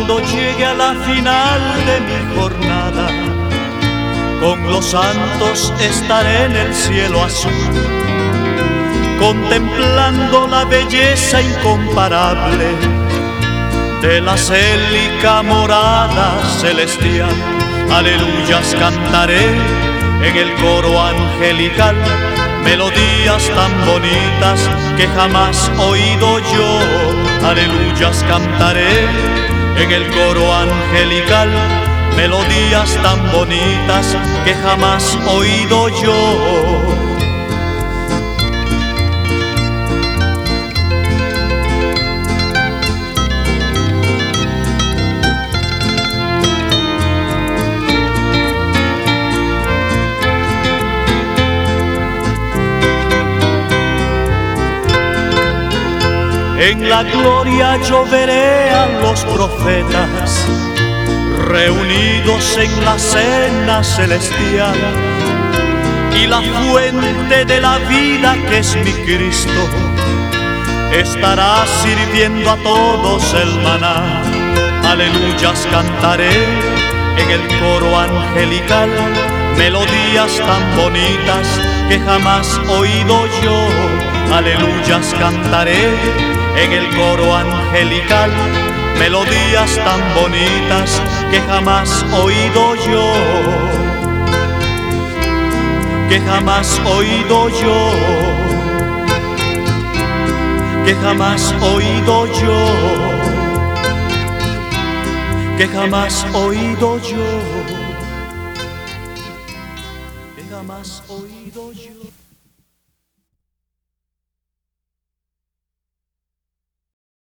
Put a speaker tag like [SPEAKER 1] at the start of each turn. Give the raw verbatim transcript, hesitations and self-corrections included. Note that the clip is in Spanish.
[SPEAKER 1] Cuando llegue a la final de mi jornada, con los santos estaré en el cielo azul, contemplando la belleza incomparable de la célica morada celestial. Aleluyas cantaré en el coro angelical, melodías tan bonitas que jamás oído yo. Aleluyas cantaré en el coro angelical, melodías tan bonitas que jamás oído yo. En la gloria yo veré a los profetas reunidos en la cena celestial, y la fuente de la vida, que es mi Cristo, estará sirviendo a todos el maná. Aleluyas cantaré en el coro angelical, melodías tan bonitas que jamás oído yo. Aleluyas cantaré en el coro angelical, melodías tan bonitas que jamás oído yo, que jamás oído yo, que jamás oído yo, que jamás oído yo, que jamás oído yo.